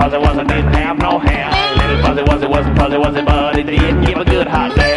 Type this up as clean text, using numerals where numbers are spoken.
fuzzy was, it didn't have no hair. Little fuzzy was, it wasn't fuzzy, was it? But it did give a good hot glare.